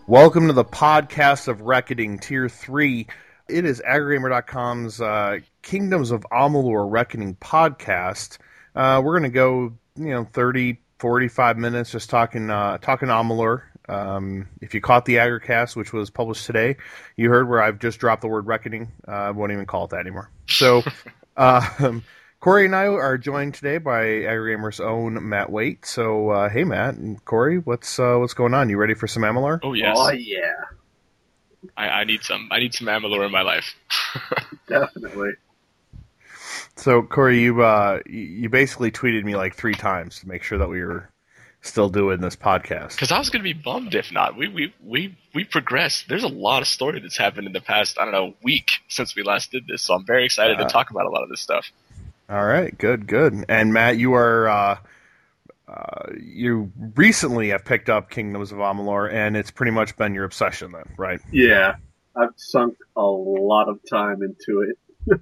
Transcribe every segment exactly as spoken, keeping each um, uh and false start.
Welcome to the podcast of Reckoning Tier three. It is Aggregamer dot com's uh, Kingdoms of Amalur Reckoning podcast. Uh, we're going to go, you know, thirty, forty-five minutes just talking uh, talking Amalur. Um, if you caught the Agricast, which was published today, you heard where I've just dropped the word Reckoning. Uh, I won't even call it that anymore. So, uh, Corey and I are joined today by Aggregamer's own Matt Waite. So, uh, hey, Matt and Corey, what's uh, what's going on? You ready for some Amalur? Oh yes. Oh yeah. I, I need some. I need some Amalur in my life. Definitely. So, Corey, you uh, you basically tweeted me like three times to make sure that we were still doing this podcast. Because I was going to be bummed if not. We we we we progressed. There's a lot of story that's happened in the past, I don't know, week since we last did this. So I'm very excited uh, to talk about a lot of this stuff. All right, good, good. And Matt, you are uh, uh, you recently have picked up Kingdoms of Amalur, and it's pretty much been your obsession, then, right? Yeah, I've sunk a lot of time into it.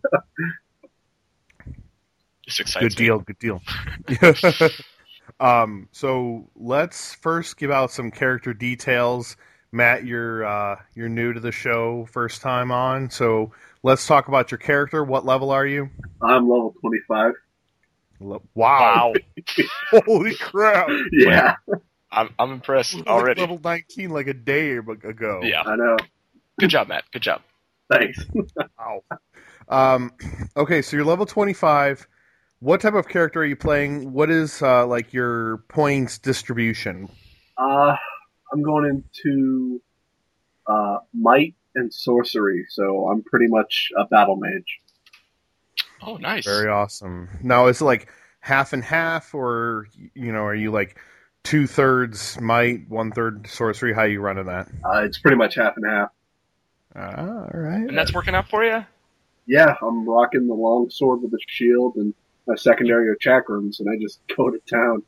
Just excites Good deal, me. good deal. um, so let's first give out some character details. Matt, you're uh, you're new to the show, first time on, so let's talk about your character. What level are you? I'm level twenty-five. Wow! Wow. Holy crap! Yeah, I'm I'm impressed Like already. level nineteen, like a day ago. Yeah. I know. Good job, Matt. Good job. Thanks. Wow. Um, okay, so you're level twenty-five. What type of character are you playing? What is uh, like your points distribution? Uh, I'm going into uh, might and sorcery, so I'm pretty much a battle mage. Oh, nice. Very awesome. Now, is it like half and half, or you know, are you like two thirds might, one third sorcery? How are you running that? Uh, it's pretty much half and half. Ah, all right. And that's working out for you? Yeah, I'm rocking the long sword with the shield, and my secondary are chakrams, and I just go to town.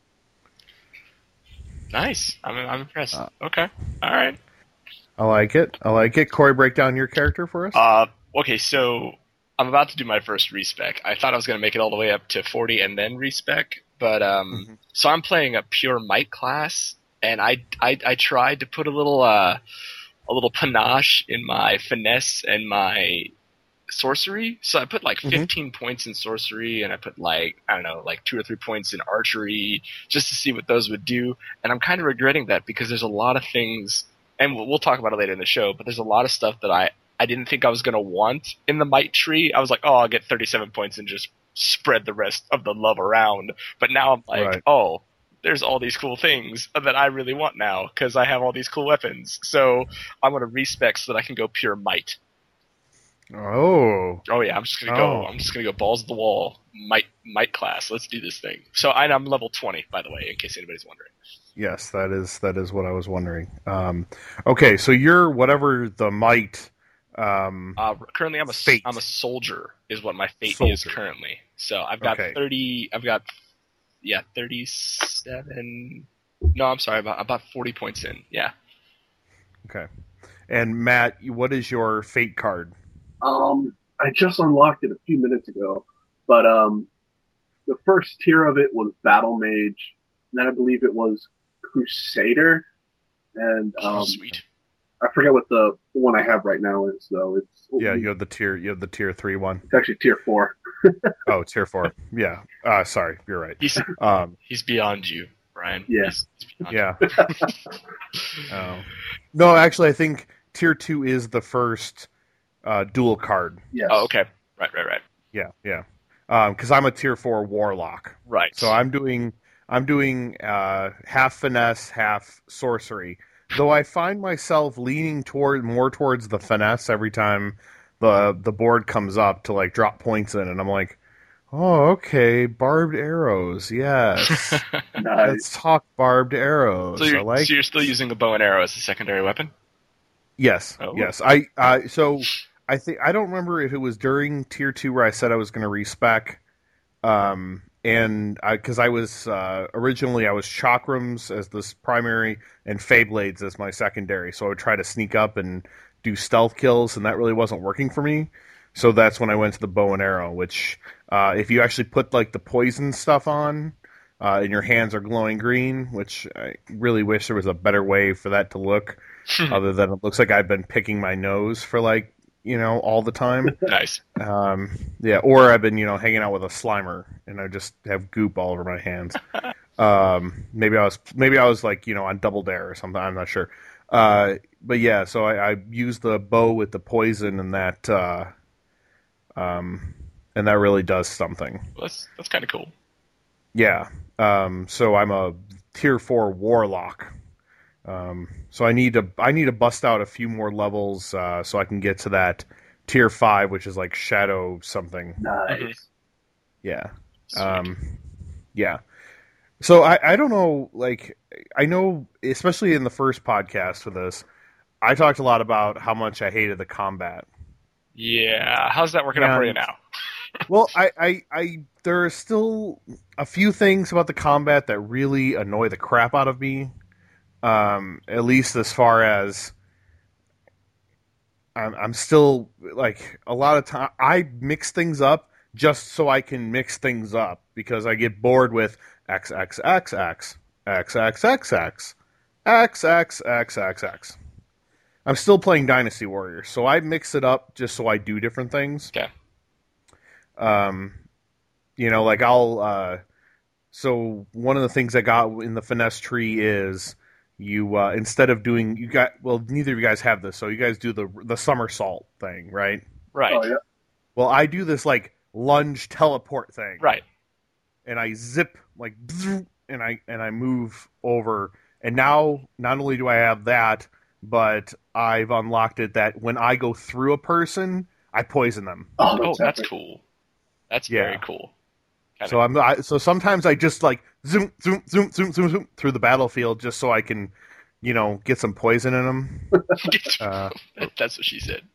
Nice. I'm I'm impressed. Uh, okay. All right. I like it. I like it. Corey, break down your character for us. Uh, okay, so I'm about to do my first respec. I thought I was going to make it all the way up to forty and then respec, but um, Mm-hmm. so I'm playing a pure might class, and I, I, I tried to put a little uh, a little panache in my finesse and my sorcery. So I put like Mhm. fifteen points in sorcery, and I put like I don't know, like two or three points in archery, just to see what those would do. And I'm kind of regretting that because there's a lot of things, and we'll, we'll talk about it later in the show. But there's a lot of stuff that I. I didn't think I was going to want in the might tree. I was like, oh, I'll get thirty-seven points and just spread the rest of the love around. But now I'm like, Right. oh, there's all these cool things that I really want now because I have all these cool weapons. So I'm going to respec so that I can go pure might. Oh. Oh yeah, I'm just going to Oh. go, I'm just going to go balls to the wall, might, might class. Let's do this thing. So I, I'm level twenty, by the way, in case anybody's wondering. Yes, that is that is what I was wondering. Um, okay, so you're whatever the might. Um, Uh, currently, I'm a Fate. I'm a soldier is what my fate is Soldier. currently. So I've got Okay. thirty. I've got yeah thirty-seven. No, I'm sorry, about about forty points in. Yeah. okay, and Matt, what is your fate card? Um, I just unlocked it a few minutes ago, but um, the first tier of it was battle mage, and then I believe it was crusader, and um, Oh, sweet. I forget what the one I have right now is though. It's Yeah, you have the tier. You have the tier three one. It's actually tier four. Oh, tier four. Yeah. Uh, sorry, you're right. He's Um, he's beyond you, Brian. Yeah. He's, he's beyond yeah. Oh. No, actually, I think tier two is the first uh, dual card. Yes. you. Oh, okay. Right, right, right, Yeah, yeah. Because I'm a tier four warlock, right. so I'm doing I'm doing uh, half finesse, half sorcery. Though I find myself leaning toward more towards the finesse every time the the board comes up to like drop points in, and I'm like, oh, okay, barbed arrows, yes. Nice. Let's talk barbed arrows. so, you're, I like. so you're still using a bow and arrow as a secondary weapon? Yes, Oh. yes. I uh, so I think I don't remember if it was during tier two where I said I was going to respec, um, and because I, I was uh, originally I was chakrams as this primary and Feyblades as my secondary, so I would try to sneak up and do stealth kills, and that really wasn't working for me. So that's when I went to the bow and arrow, which uh, if you actually put like the poison stuff on, uh, and your hands are glowing green, which I really wish there was a better way for that to look, other than it looks like I've been picking my nose for like, you know, all the time. Nice. Um, yeah, or I've been, you know, hanging out with a Slimer, and I just have goop all over my hands. Um, maybe I was, maybe I was like, you know, on Double Dare or something. I'm not sure. Uh, but yeah, so I, I used the bow with the poison, and that, uh, um, and that really does something. Well, that's that's kind of cool. Yeah. Um, so I'm a tier four warlock. Um, so I need to, I need to bust out a few more levels, uh, so I can get to that tier five, which is like shadow something. Nice. Yeah. Sweet. Um, yeah. So I, I don't know, like, I know, especially in the first podcast for this, I talked a lot about how much I hated the combat. Yeah. How's that working out for you And- now? Well, I, I, I, there are still a few things about the combat that really annoy the crap out of me. Um, at least as far as I'm, I'm still, like, a lot of time, I mix things up just so I can mix things up, because I get bored with X X X X, X X X X, X X X X X. I'm still playing Dynasty Warriors, so I mix it up just so I do different things. Okay. Um, you know, like I'll, uh, so one of the things I got in the finesse tree is you, uh, instead of doing, you got, well, neither of you guys have this, so you guys do the, the somersault thing, right? Right. Oh, yeah. Well, I do this, like, lunge teleport thing. Right. And I zip, like, and I, and I move over, and now, not only do I have that, but I've unlocked it that when I go through a person, I poison them. Oh, Oh, that's, that's epic. cool. That's Yeah. very cool. Kinda So I'm I, so sometimes I just like zoom zoom zoom zoom zoom zoom through the battlefield just so I can, you know, get some poison in them. Uh, That's what she said.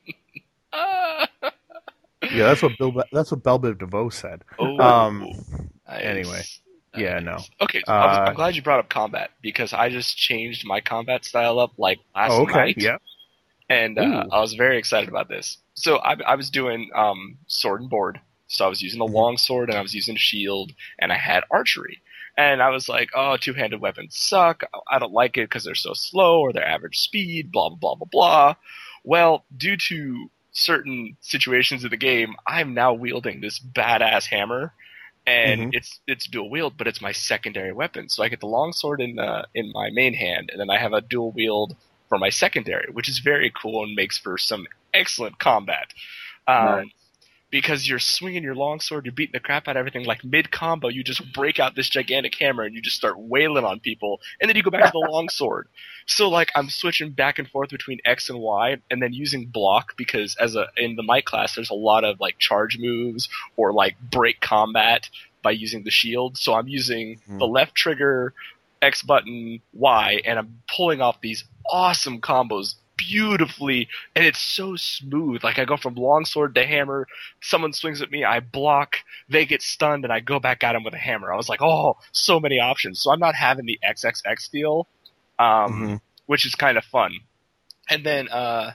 Ah. yeah, that's what Bill that's what Belle Biv DeVoe said. Oh, Um, nice. anyway. Yeah, no. Okay, so I was, Uh, I'm glad you brought up combat, because I just changed my combat style up like last Oh, okay, night, yeah. and uh, Ooh. I was very excited about this. So I, I was doing um, sword and board. So I was using a Mhm. long sword, and I was using a shield, and I had archery. And I was like, oh, two-handed weapons suck. I don't like it because they're so slow, or their average speed, blah, blah, blah, blah, blah. Well, due to certain situations of the game, I'm now wielding this badass hammer, and Mhm. it's it's dual wield, but it's my secondary weapon. So I get the long sword in uh, in my main hand, and then I have a dual wield for my secondary, which is very cool and makes for some excellent combat. Um, Nice. Because you're swinging your longsword, you're beating the crap out of everything. Like mid-combo, you just break out this gigantic hammer and you just start wailing on people, and then you go back to the longsword. So like I'm switching back and forth between X and Y, and then using block, because as a in the Might class, there's a lot of like charge moves or like break combat by using the shield. So I'm using Hmm. the left trigger, X button, Y, and I'm pulling off these awesome combos beautifully, and it's so smooth. Like I go from longsword to hammer, someone swings at me, I block, they get stunned, and I go back at them with a hammer. I was like, oh, so many options. So I'm not having the X X X feel, um, Mhm. which is kind of fun. And then uh,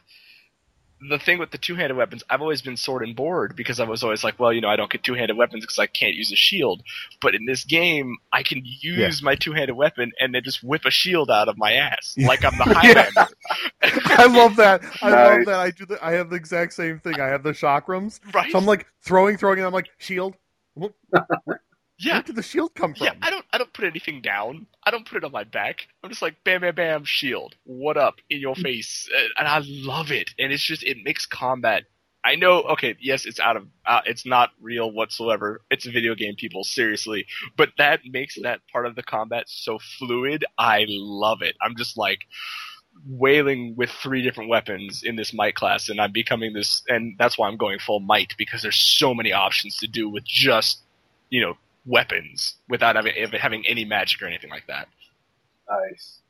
the thing with the two-handed weapons, I've always been sword and board, because I was always like, well, you know, I don't get two-handed weapons because I can't use a shield. But in this game, I can use my two-handed weapon and then just whip a shield out of my ass, like I'm the Highlander. I love that. I Nice. love that. I do the, I have the exact same thing. I have the chakrams. Right? So I'm like throwing, throwing, and I'm like, shield. Where Yeah. did the shield come from? Yeah, I don't I don't put anything down. I don't put it on my back. I'm just like bam bam bam shield. What up in your face? Uh, And I love it. And it's just it makes combat. I know, okay, yes, it's out of uh, it's not real whatsoever. It's a video game, people, seriously. But that makes that part of the combat so fluid. I love it. I'm just like wailing with three different weapons in this might class, and I'm becoming this, and that's why I'm going full might, because there's so many options to do with just, you know, weapons without having, having any magic or anything like that. Nice.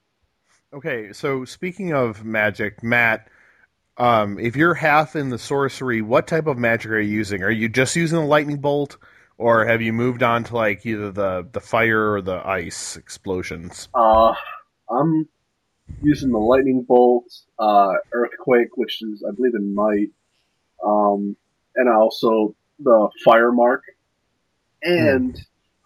Okay, so speaking of magic, Matt, um, if you're half in the sorcery, what type of magic are you using? Are you just using the lightning bolt, or have you moved on to like either the, the fire or the ice explosions? Uh, I'm using the lightning bolt, uh, earthquake, which is I believe in might, um, and also the fire mark, and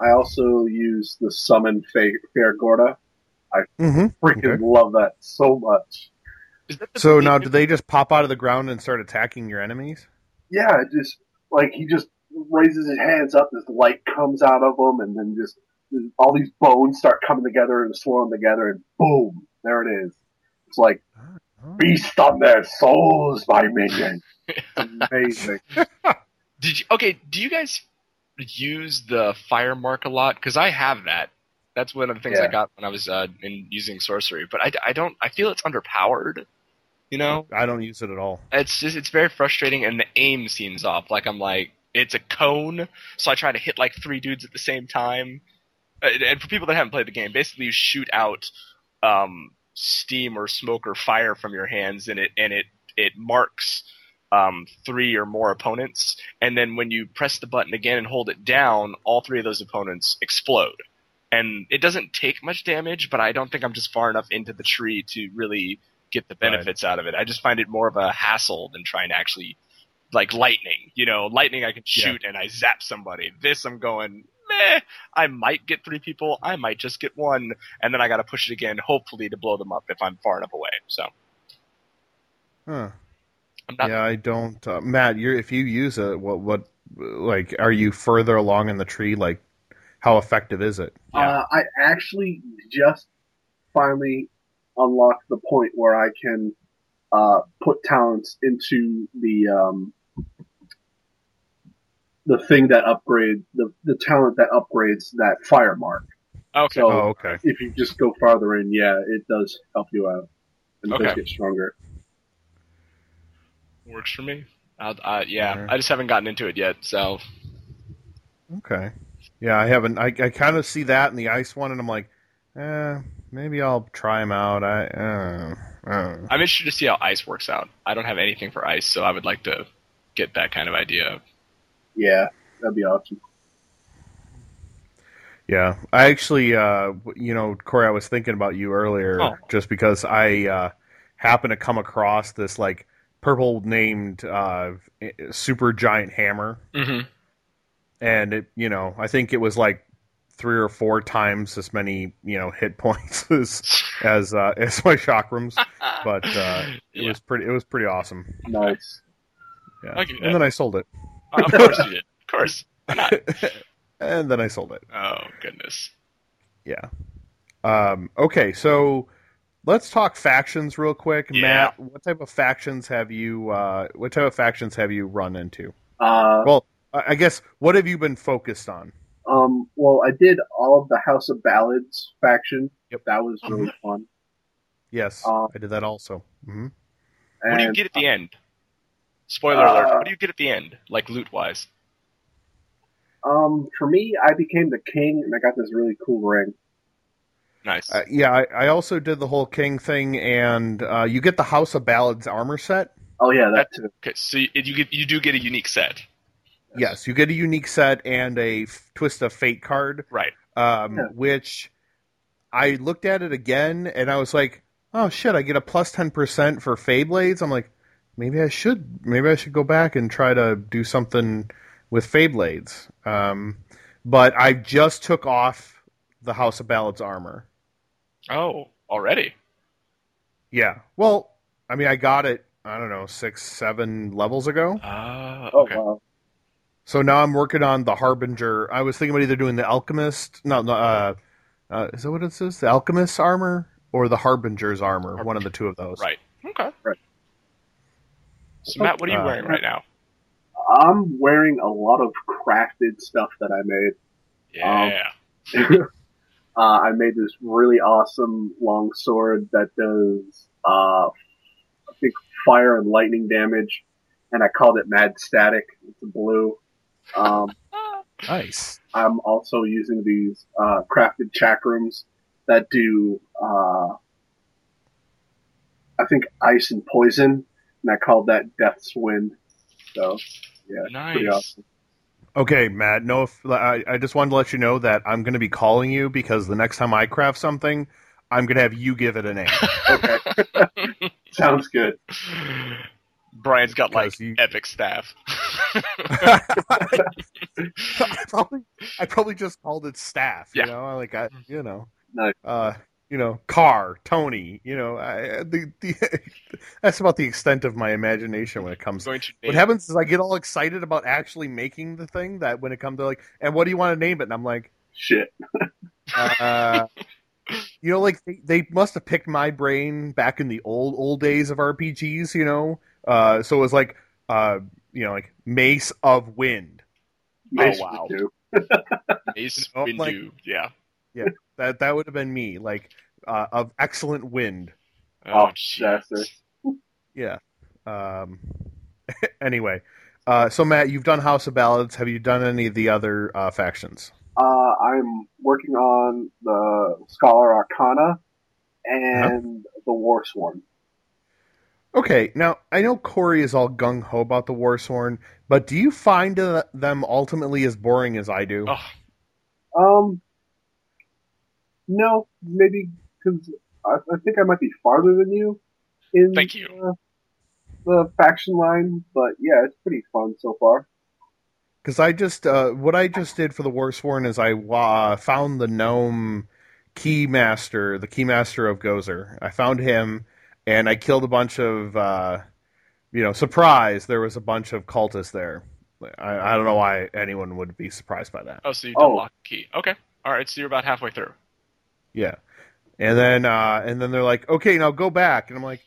I also use the summon Fa- Fair Gorda. I Mm-hmm. freaking Okay. love that so much. Is that the So big- now, do they just pop out of the ground and start attacking your enemies? Yeah, it just like he just raises his hands up, this light comes out of him, and then just all these bones start coming together and swirling together, and boom, there it is. It's like Oh. feast on their souls, my minion. It's amazing. Did you okay? Do you guys use the fire mark a lot? Because I have that. That's one of the things Yeah. I got when I was uh, in using sorcery. But I, I don't. I feel it's underpowered. You know, I don't use it at all. it's just it's very frustrating, and the aim seems off. Like I'm like it's a cone, so I try to hit like three dudes at the same time. Uh, And for people that haven't played the game, basically you shoot out um, steam or smoke or fire from your hands, and it and it it marks um, three or more opponents. And then when you press the button again and hold it down, all three of those opponents explode. And it doesn't take much damage, but I don't think I'm just far enough into the tree to really get the benefits out of it. I just find it more of a hassle than trying to actually, like lightning. You know, lightning I can shoot and I zap somebody. This I'm going, meh, I might get three people, I might just get one, and then I gotta push it again, hopefully to blow them up if I'm far enough away. So, Huh. I'm not... Yeah, I don't. Uh, Matt, you're if you use it, what what like are you further along in the tree? Like, how effective is it? Yeah. Uh, I actually just finally unlocked the point where I can uh, put talents into the um, the thing that upgrade the the talent that upgrades that fire mark. Okay. So Oh, okay. if you just go farther in, yeah, it does help you out and it Okay. does get stronger. Works for me. I'll, uh, yeah, Sure. I just haven't gotten into it yet, so... Okay. Yeah, I haven't. I, I kind of see that in the ice one, and I'm like, eh, maybe I'll try them out. I. Uh, uh. I'm interested to see how ice works out. I don't have anything for ice, so I would like to get that kind of idea. Yeah, that'd be awesome. Yeah, I actually, uh, you know, Corey, I was thinking about you earlier, Oh. just because I uh, happened to come across this like purple named uh, super giant hammer. Mm-hmm. And it, you know, I think it was like three or four times as many, you know, hit points as as, uh, as my chakrams, but uh, it Yeah. was pretty. It was pretty awesome. Nice. Yeah. I'll give you And that. then I sold it, Of course you did. Of course. Why not? and then I sold it. Oh, goodness. Yeah. Um, okay, so let's talk factions real quick, Yeah. Matt. What type of factions have you? Uh, what type of factions have you run into? Uh, Well, I I guess what have you been focused on? um, well, I did all of the House of Ballads faction. Yep. That was really Mhm. fun. Yes, Uh, I did that also. hmm What do you And, get at the end? Spoiler Uh, alert. What do you get at the end? Like, loot-wise? Um, for me, I became the king, and I got this really cool ring. Nice. Uh, yeah, I, I also did the whole king thing, and uh, you get the House of Ballads armor set. Oh yeah, that too. Okay, so you, you get you do get a unique set. Yes, you get a unique set and a f- Twist of Fate card, Right. um, Yeah. which I looked at it again, and I was like, oh shit, I get a plus ten percent for Feyblades. I'm like, maybe I should, maybe I should go back and try to do something with Feyblades. Um, but I just took off the House of Ballads armor. Oh, already? Yeah. Well, I mean, I got it, I don't know, six, seven levels ago. Uh, Oh okay. wow. So now I'm working on the Harbinger. I was thinking about either doing the Alchemist. No, no uh, uh, is that what it says? The Alchemist's armor or the Harbinger's armor? One of the two of those. Right. Okay. Right. So, Matt, what are you Uh, wearing right now? I'm wearing a lot of crafted stuff that I made. Yeah. uh, I made this really awesome long sword that does, uh, I think, fire and lightning damage, and I called it Mad Static. It's a blue. Um, Nice. I'm also using these uh, crafted chakrams that do, uh, I think, ice and poison, and I called that Death's Wind. So, yeah, it's pretty Nice. awesome. Okay, Matt. No, if, I, I just wanted to let you know that I'm going to be calling you because the next time I craft something, I'm going to have you give it a name. Okay. Sounds good. Brian's got like Because you- epic staff. I, probably, I probably just called it staff. You Yeah. know, like I, you know, Nice. uh, you know, car, Tony. You know, I, the the that's about the extent of my imagination when it comes. Going to What name- happens is I get all excited about actually making the thing that when it comes to like, and what do you want to name it? And I'm like, Shit. uh, you know, like they, they must have picked my brain back in the old old days of R P Gs. You know, uh, so it was like, uh, you know, like Mace of Wind. Mace wow. Windu. Ace Oh, Windu. like- yeah. Yeah, that that would have been me. Like uh, of excellent wind. Oh, jeez. disaster. Yeah. Um, anyway, uh, so Matt, you've done House of Ballads. Have you done any of the other uh, factions? Uh, I'm working on the Scholar Arcana and the Warsworn. Okay, now I know Corey is all gung ho about the Warsworn, but do you find uh, them ultimately as boring as I do? Oh, Um, no, maybe because I, I think I might be farther than you in Thank you. Uh, the faction line, but yeah, it's pretty fun so far. Because I just uh, what I just did for the Warsworn is I uh, found the gnome Keymaster, the Keymaster of Gozer. I found him, and I killed a bunch of, uh, you know, surprise. There was a bunch of cultists there. I, I don't know why anyone would be surprised by that. Oh, so you Oh. don't lock the key. Okay. All right, so you're about halfway through. Yeah, and then uh, and then they're like, okay, now go back, and I'm like,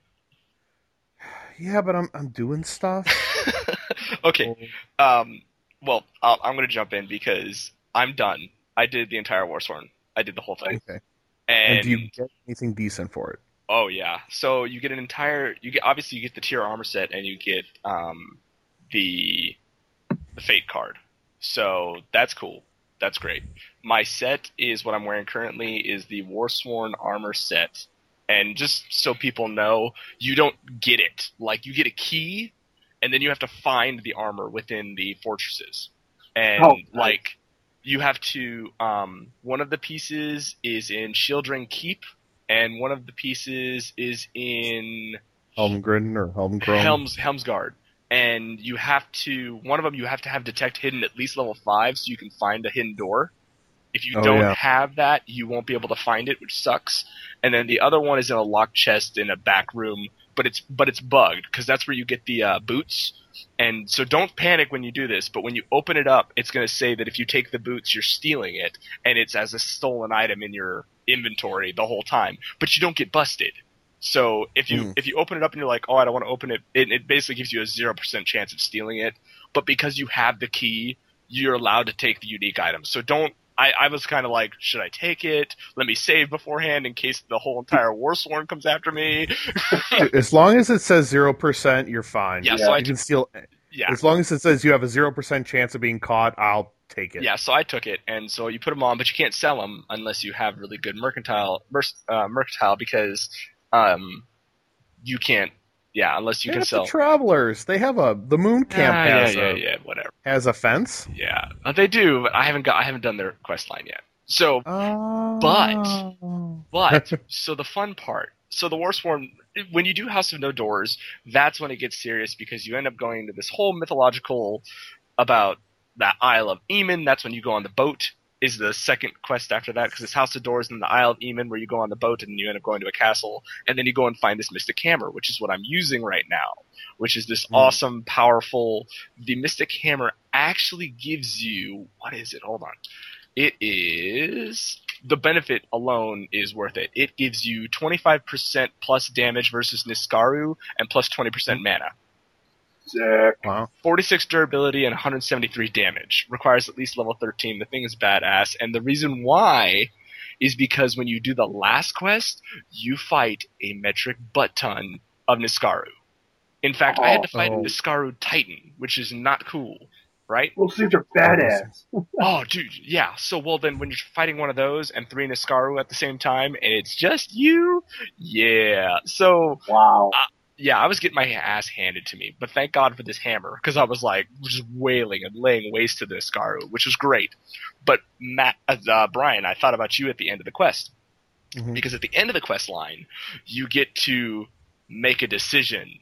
yeah, but I'm I'm doing stuff. Okay. Um, well, I'll, I'm going to jump in because I'm done. I did the entire Warsworn. I did the whole thing. Okay. And, And do you get anything decent for it? oh yeah, so you get an entire. You get obviously you get the tier armor set and you get um, the the fate card. So that's cool. That's great. My set is what I'm wearing currently is the Warsworn armor set. And just so people know, you don't get it. Like, you get a key, and then you have to find the armor within the fortresses. And, Oh, nice. like, you have to, um, one of the pieces is in Shieldring Keep, and one of the pieces is in Helmgren or Helmgren? Helms, Helmsguard. And you have to, one of them you have to have Detect Hidden at least level five so you can find a hidden door. If you Oh, don't yeah. have that, you won't be able to find it, which sucks. And then the other one is in a locked chest in a back room, but it's but it's bugged because that's where you get the uh, boots. And so don't panic when you do this, but when you open it up, it's going to say that if you take the boots, you're stealing it, and it's as a stolen item in your inventory the whole time. But you don't get busted. So if you Mm. if you open it up and you're like, oh, I don't want to open it, it, it basically gives you a zero percent chance of stealing it. But because you have the key, you're allowed to take the unique items. So don't. I, I was kind of like, should I take it? Let me save beforehand in case the whole entire Warsworn comes after me. As long as it says zero percent, you're fine. Yeah, Yeah. so I You can steal. yeah. As long as it says you have a zero percent chance of being caught, I'll take it. Yeah, so I took it, and so you put them on, but you can't sell them unless you have really good mercantile, mer- uh, mercantile, because um, you can't. Yeah, unless you They can have sell. the travelers. They have a the moon camp Ah, yeah, has yeah, a yeah, whatever. has a fence. Yeah, uh, they do, but I haven't got. I haven't done their quest line yet. So, Oh. but so the fun part. So the Warsworn, when you do House of No Doors, that's when it gets serious because you end up going to this whole mythological about that Isle of Eamon. That's when you go on the boat. Is the second quest after that because it's House of Doors and the Isle of Eamon where you go on the boat and you end up going to a castle and then you go and find this Mystic Hammer, which is what I'm using right now, which is this Mm. awesome, powerful. The Mystic Hammer actually gives you what is it? Hold on, it is the benefit alone is worth it. It gives you twenty-five percent plus damage versus Niskaru and plus twenty percent mana. Sick. Wow. forty-six durability and one hundred seventy-three damage. Requires at least level thirteen. The thing is badass. And the reason why is because when you do the last quest, you fight a metric butt ton of Niskaru. In fact, I had to fight Oh. a Niskaru Titan, which is not cool, right? Those things are badass. Oh, dude, yeah. So, well, then when you're fighting one of those and three Niskaru at the same time, and it's just you, yeah. So, Wow. yeah, I was getting my ass handed to me, but thank God for this hammer, because I was like just wailing and laying waste to this Skaru, which was great. But Matt, uh, Brian, I thought about you at the end of the quest, Mhm. because at the end of the quest line, you get to make a decision,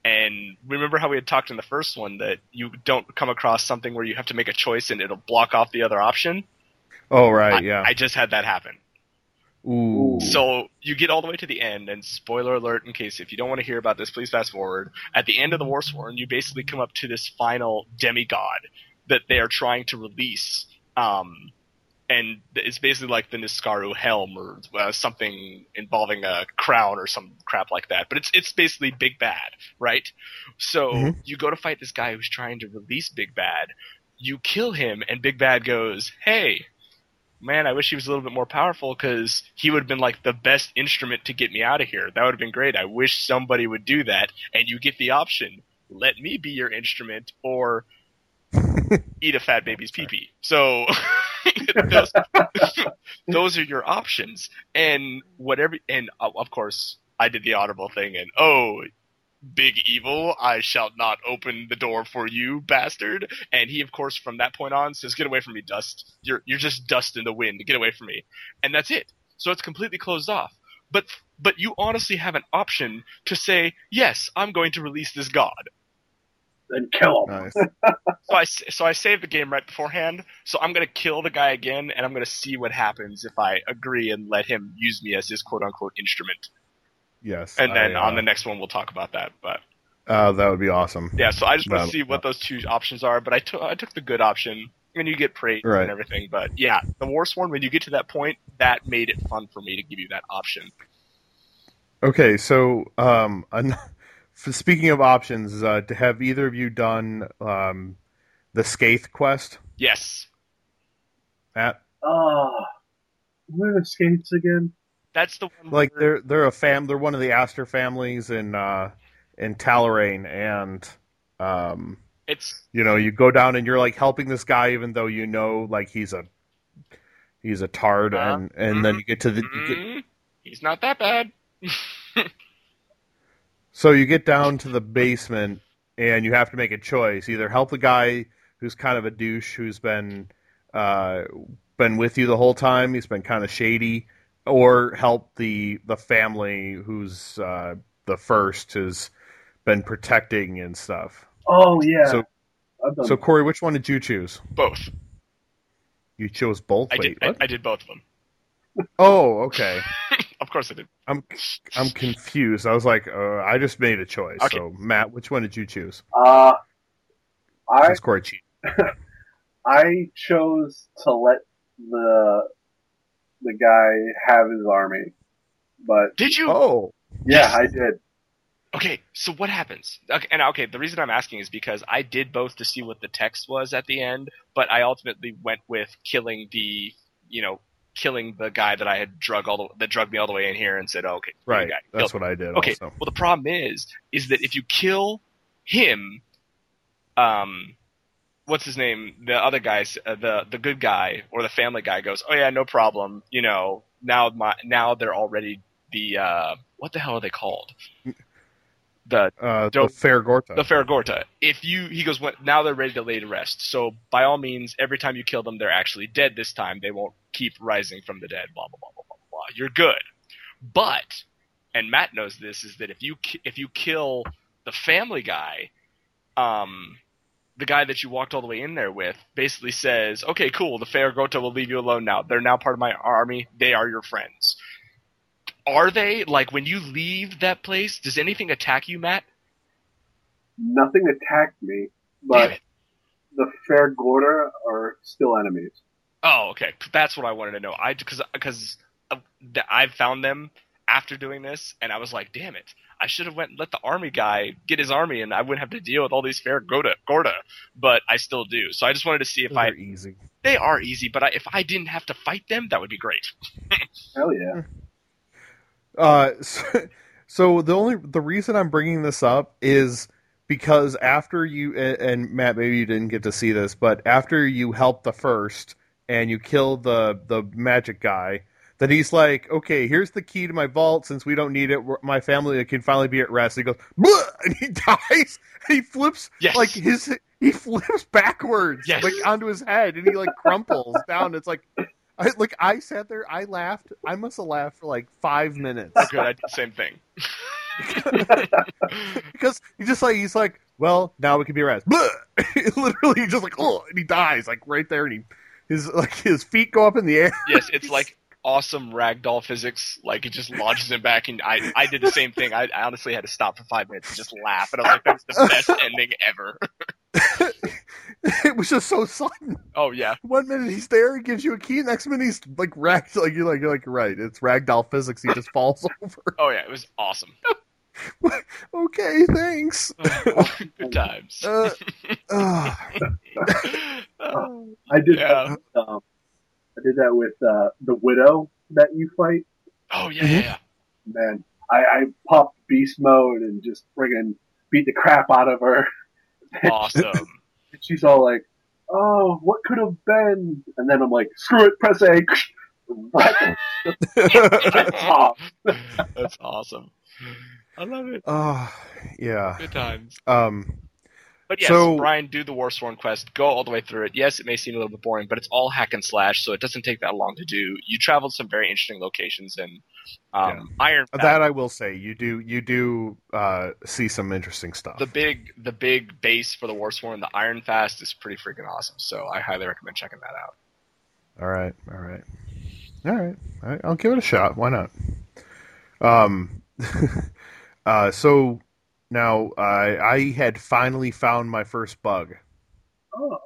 And remember how we had talked in the first one that you don't come across something where you have to make a choice and it'll block off the other option? Oh, right, I, yeah. I just had that happen. Ooh. So you get all the way to the end, and spoiler alert in case if you don't want to hear about this, please fast forward. At the end of the Warsworn, you basically come up to this final demigod that they are trying to release. Um, and it's basically like the Niskaru helm or uh, something involving a crown or some crap like that. But it's it's basically Big Bad, right? So Mhm. you go to fight this guy who's trying to release Big Bad. You kill him, and Big Bad goes, hey, man, I wish he was a little bit more powerful because he would have been like the best instrument to get me out of here. That would have been great. I wish somebody would do that. And you get the option. Let me be your instrument or eat a fat baby's pee-pee. So those, those are your options. And whatever, and uh, of course, I did the audible thing and, oh, big evil, I shall not open the door for you, bastard. And he, of course, from that point on says, get away from me, dust. You're you're just dust in the wind. Get away from me. And that's it. So it's completely closed off. But but you honestly have an option to say, yes, I'm going to release this god. And kill him. Nice. So I, so I saved the game right beforehand, so I'm going to kill the guy again, and I'm going to see what happens if I agree and let him use me as his quote-unquote instrument. Yes. And then I, uh, on the next one, we'll talk about that. But uh, that would be awesome. yeah, so I just want to That- see what those two options are, but I took I took the good option, and you get praise Right. and everything. But yeah, the Warsworn, when you get to that point, that made it fun for me to give you that option. Okay, so um, an- f- speaking of options, uh, to have either of you done um, the Skaith quest? Yes, Matt? Oh, what are the skates again? that's the one. Like where- they're they're a fam. They're one of the Aster families in uh, in Talarain, and um, it's you know you go down and you're like helping this guy, even though you know like he's a he's a tard, Uh, and and then you get to the you get, mm, he's not that bad. so you get down to the basement, and you have to make a choice: either help the guy who's kind of a douche, who's been uh, been with you the whole time, he's been kind of shady, or help the the family who's uh, the first has been protecting and stuff. Oh yeah. So, I've done so Corey, which one did you choose? Both. You chose both. I Wait, did. I, what? I did both of them. Oh, okay. Of course I did. I'm I'm confused. I was like, uh, I just made a choice. Okay. So, Matt, which one did you choose? Uh, I Since Corey cheated. I chose to let the the guy have his army, but Did you? Oh, yeah, I did. Okay, so what happens? Okay, and okay, the reason I'm asking is because I did both to see what the text was at the end, but I ultimately went with killing the, you know, killing the guy that I had drug all the that drugged me all the way in here and said, oh, okay, right. guy. That's Kill- what I did. Okay, Also. well the problem is, is that if you kill him, um, what's his name? The other guys, uh, the the good guy or the family guy goes, oh yeah, no problem. You know, now my now they're already the uh, what the hell are they called? The Uh, the Don't- Fair Gorta. the Faragorta. If you, he goes, "What- now they're ready to lay to rest. So by all means, every time you kill them, they're actually dead this time. They won't keep rising from the dead. Blah blah blah blah blah blah. You're good. But, and Matt knows this, is that if you ki- if you kill the family guy, um, the guy that you walked all the way in there with, basically says, okay, cool, the Faragorta will leave you alone now. They're now part of my army. They are your friends. Are they? Like, when you leave that place, does anything attack you, Matt? Nothing attacked me, Damn but it. the Fair Gorda are still enemies. Oh, okay. That's what I wanted to know. I because because I found them after doing this, and I was like, damn it, I should have went and let the army guy get his army, and I wouldn't have to deal with all these fair Gorda. Gorda, but I still do. So I just wanted to see if Those I are easy. they are easy, but I, if I didn't have to fight them, that would be great. Hell yeah. Uh, so, so the only the reason I'm bringing this up is because after you and, and Matt, maybe you didn't get to see this, but after you help the first and you kill the the magic guy, that he's like, okay, here's the key to my vault. Since we don't need it, we're- my family can finally be at rest. He goes, "Bleh!" And he dies. And he flips Yes. like his he flips backwards, Yes. like onto his head, and he like crumples down. It's like. I, like I sat there, I laughed. I must have laughed for like five minutes. Good, I did the same thing. because he's just like he's like, well, now we can be rats. Literally, he's just like, oh, and he dies like right there, and he his like his feet go up in the air. Yes, it's like awesome ragdoll physics. Like it just launches him back, and I I did the same thing. I, I honestly had to stop for five minutes and just laugh, and I was like, that was the best ending ever. It was just so sudden. Oh yeah. One minute he's there, he gives you a key. Next minute he's like rag, like you're like you're like right. It's ragdoll physics. He just falls over. Oh yeah, it was awesome. Okay, thanks. Good times. Uh, uh, I did Yeah. that. With, um, I did that with uh, the widow that you fight. Oh yeah, yeah, yeah. Man, I, I popped beast mode and just friggin' beat the crap out of her. Awesome. And she's all like, "Oh, what could have been?" And then I'm like, "Screw it, press A." Right off. That's awesome. I love it. uh, yeah. Good times. Um, But yes, So- Brian, do the Warsworn quest. Go all the way through it. Yes, it may seem a little bit boring, but it's all hack and slash, so it doesn't take that long to do. You travel to some very interesting locations, and um, Iron that I will say, you do you do uh, see some interesting stuff. the big the big base for the Warsworn, the Iron Fast, is pretty freaking awesome. So I highly recommend checking that out. All right, all right, all right. All right, I'll give it a shot. Why not? Um, uh, so now I I had finally found my first bug. Oh,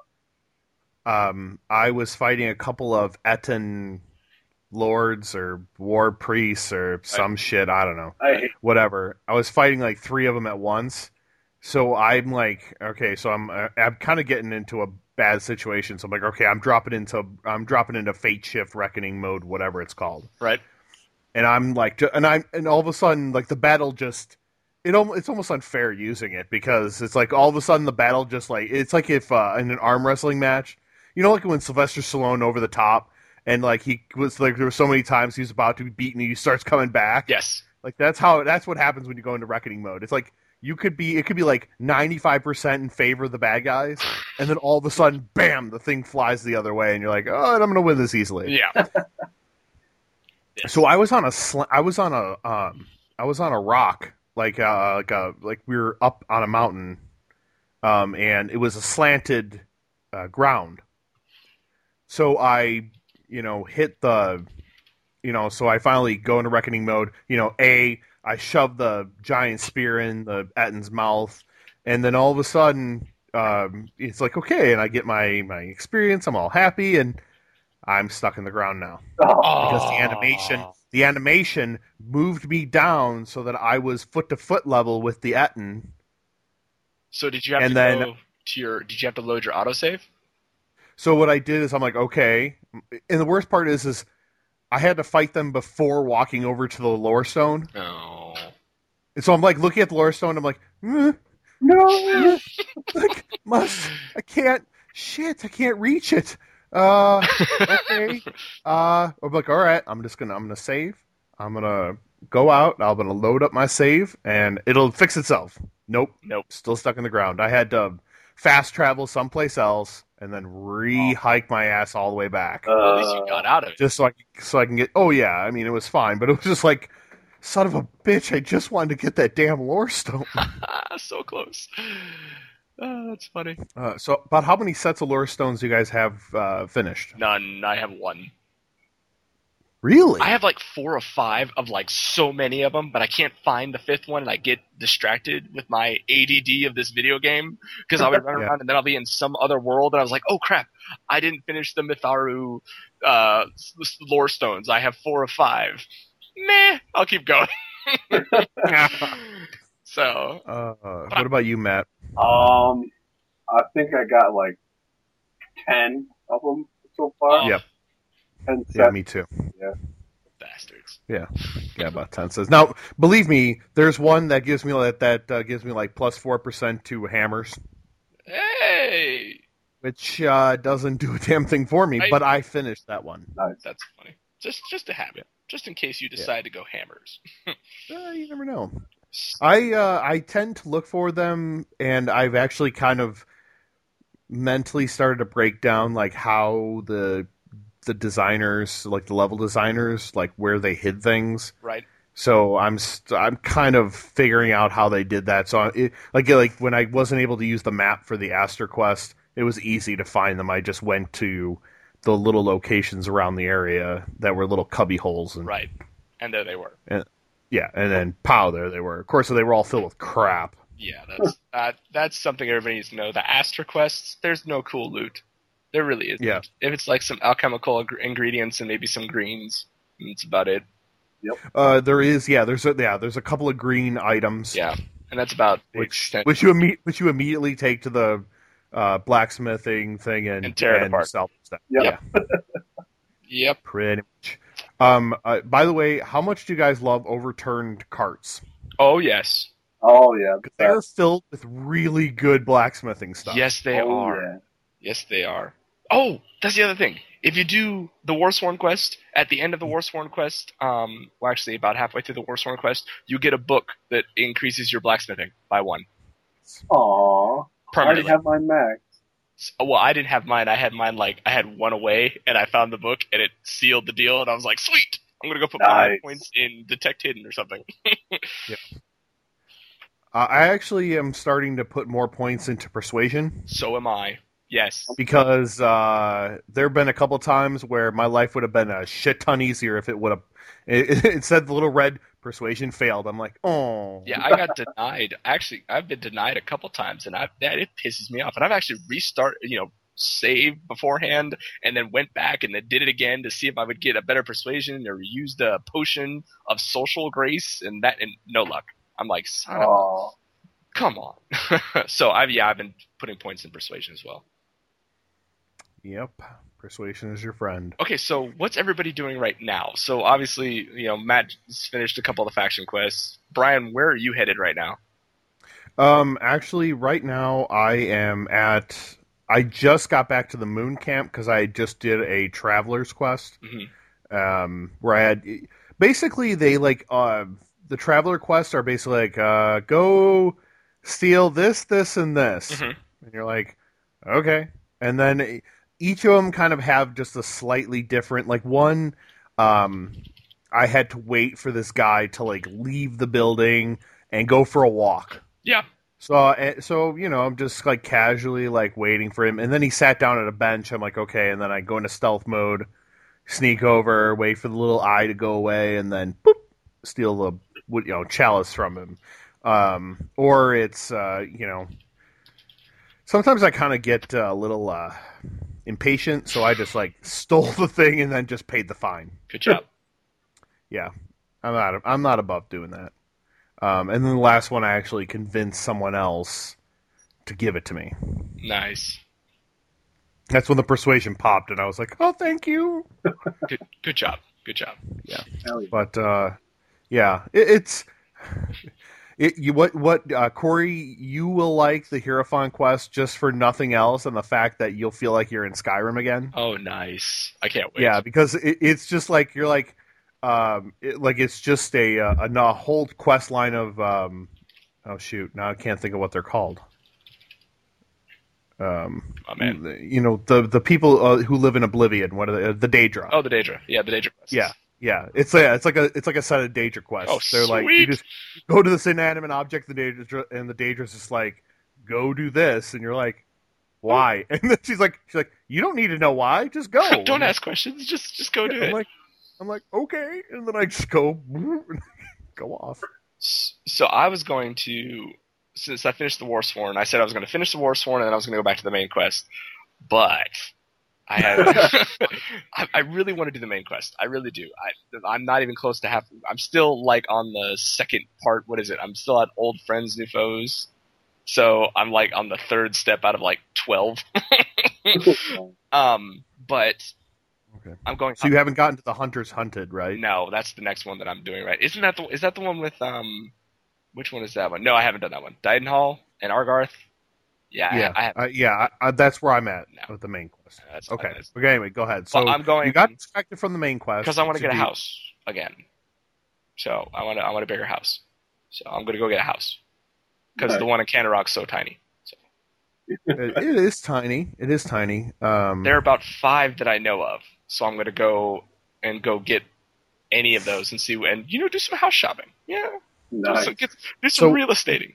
Um, I was fighting a couple of Etten lords or war priests or some shit. I don't know. I hate Whatever. I was fighting like three of them at once. So I'm like, okay, so I'm uh, I'm kind of getting into a bad situation. So I'm like, okay, I'm dropping into I'm dropping into Fate Shift Reckoning mode, whatever it's called. Right? And I'm like, ju- and I'm and all of a sudden, like the battle just it al- it's almost unfair using it because it's like all of a sudden the battle just like it's like if uh, in an arm wrestling match, you know, like when Sylvester Stallone over the top and like he was like there were so many times he was about to be beaten, and he starts coming back. Yes. Like that's how that's what happens when you go into reckoning mode. It's like you could be it could be like ninety-five percent in favor of the bad guys, and then all of a sudden, bam, the thing flies the other way, and you're like, oh, I'm gonna win this easily. Yeah. Yes. So I was on a sl- I was on a um I was on a rock like uh like a like we were up on a mountain, um and it was a slanted uh, ground. So I you know hit the you know so I finally go into reckoning mode. You know a I shove the giant spear in the Etten's mouth, and then all of a sudden um it's like okay, and I get my my experience. I'm all happy, and I'm stuck in the ground now. oh, Because the animation, the animation moved me down so that I was foot to foot level with the Etten. So did you have And to then- go to your? Did you have to load your autosave? So what I did is I'm like, okay. And the worst part is, is I had to fight them before walking over to the lore stone. No. And so I'm like looking at the lore stone. I'm like, mm, no. like, must I can't. Shit, I can't reach it. Uh, okay. Uh, I'm like, all right. I'm just gonna, I'm gonna save. I'm gonna go out. I'm gonna load up my save, and it'll fix itself. Nope. Nope. Still stuck in the ground. I had to fast travel someplace else and then re-hike my ass all the way back, At least you Uh, got out of it. just so I so I can get. Oh yeah, I mean it was fine, but it was just like, son of a bitch! I just wanted to get that damn lore stone. So close. Oh, that's funny. Uh, so, about how many sets of lore stones do you guys have uh, finished? None. I have one. Really? I have like four or five of like so many of them, but I can't find the fifth one, and I get distracted with my A D D of this video game because I'll be running Yeah. around and then I'll be in some other world, and I was like, oh crap, I didn't finish the Mitharu uh, s- s- lore stones. I have four or five. Meh, I'll keep going. So Uh, what about you, Matt? Um, I think I got like ten of them so far. Oh. Yep. And Yeah, set. me too. bastards. Yeah, about ten sets. Now, believe me, there's one that gives me that that uh, gives me like plus four percent to hammers, Hey, which uh, doesn't do a damn thing for me. I- But I finished that one. Nice. that's funny. Just just to have it, just in case you decide to go hammers. Uh, you never know. I uh, I tend to look for them, and I've actually kind of mentally started to break down like how the the designers, like the level designers, like where they hid things. Right. So I'm st- I'm kind of figuring out how they did that. So it, like like when I wasn't able to use the map for the Aster Quest, it was easy to find them. I just went to the little locations around the area that were little cubby holes, and Right. And there they were. and, yeah, and then pow, there they were. Of course, they were all filled with crap. Yeah, that's uh, that's something everybody needs to know. The Aster quests, there's no cool loot. There really isn't. Yeah. If it's like some alchemical ing- ingredients and maybe some greens, that's about it. Uh, there is yeah, there's a, yeah, there's a couple of green items. Yeah, and that's about the which extent. which you imme- which you immediately take to the uh, blacksmithing thing and, And tear it apart. salvage that. Yep. Yeah, Yep. pretty much. Um, uh, by the way, how much do you guys love overturned carts? Oh yes, Oh yeah. the They're best. filled with really good blacksmithing stuff. yes they Oh, are. yeah. Yes they are. Oh, that's the other thing. If you do the Warsworn quest, at the end of the Warsworn quest, um, well, actually about halfway through the Warsworn quest, you get a book that increases your blacksmithing by one Aw. I permanently. didn't have mine max. Well, I didn't have mine. I had mine like I had one away, and I found the book, and it sealed the deal. And I was like, "Sweet! I'm gonna go put my Nice. points in Detect Hidden or something." Uh, I actually am starting to put more points into persuasion So am I. Yes. because uh, there have been a couple times where my life would have been a shit ton easier if it would have. It, it said the little red persuasion failed. I'm like, oh. Yeah, I got denied. Actually, I've been denied a couple times, and I that it pisses me off. And I've actually restart, you know, saved beforehand, and then went back and then did it again to see if I would get a better persuasion, or used a potion of social grace, and that, and no luck. I'm like, son of a- Oh. come on. So I've yeah, I've been putting points in persuasion as well. Yep. Persuasion is your friend. Okay, so what's everybody doing right now? So obviously, you know, Matt has finished a couple of the faction quests. Brian, where are you headed right now? Um, actually, right now I am at. I just got back to the moon camp because I just did a traveler's quest. Mm-hmm. Um, where I had basically they like uh the traveler quests are basically like uh go steal this, this, and this, Mhm. and you're like, okay, and then each of them kind of have just a slightly different. Like one, um, I had to wait for this guy to like leave the building and go for a walk. Yeah. So, uh, so you know, I'm just like casually like waiting for him, and then he sat down at a bench. I'm like, okay, and then I go into stealth mode, sneak over, wait for the little eye to go away, and then boop, steal the you know chalice from him. Um, or it's uh, you know, sometimes I kind of get a little uh, impatient, so I just like stole the thing and then just paid the fine. Good job. Yeah, I'm not I'm not above doing that. Um, and then the last one, I actually convinced someone else to give it to me. Nice. That's when the persuasion popped, and I was like, "Oh, thank you." Good good job. Good job. Hell yeah. But uh, yeah, it, it's it. You what what uh, Corey? You will like the Hierophant quest just for nothing else, and the fact that you'll feel like you're in Skyrim again. Oh, nice. I can't wait. Yeah, because it, it's just like you're like, um, it, like it's just a a, a whole quest line of um, oh shoot, now I can't think of what they're called. Um, Oh, man. you know the the people uh, who live in Oblivion. What are they? Uh, the Daedra. Oh, the Daedra. Yeah, the Daedra quests. Yeah, yeah. It's yeah, it's like a it's like a set of Daedra quests. Oh, They're like you sweet. just go to this inanimate object, the Daedra, and the Daedra's just like, go do this, and you're like, why? And then she's like, she's like, you don't need to know why, just go. Don't And ask questions. Just just go do I'm it. like, I'm like, okay, and then I just go, go off. S- So I was going to, since I finished the Warsworn, I said I was going to finish the Warsworn and then I was going to go back to the main quest. But I have, I, I really want to do the main quest. I really do. I, I'm not even close to half. I'm still like on the second part. What is it? I'm still at Old Friends, New Foes. So I'm like on the third step out of like twelve. um, but Okay. I'm going. So you haven't gotten to the Hunters Hunted, right? No, that's the next one that I'm doing. Right? Isn't that the? Is that the one with um? Which one is that one? No, I haven't done that one. Didenhall and Argarth. Yeah, Yeah, I, I have. uh, yeah. I, I, that's where I'm at No. with the main quest. That's Okay. that's- Okay. Anyway, go ahead. So Well, I'm going you got distracted from the main quest because I want to get a do- house again. So I want to. I want a bigger house. So I'm going to go get a house because Nice. the one in Canterok's so tiny. So It, it is tiny. It is tiny. Um, there are about five that I know of. So I'm going to go and go get any of those and see, and you know, do some house shopping. Yeah, Nice. do some, get, do some So- real estating.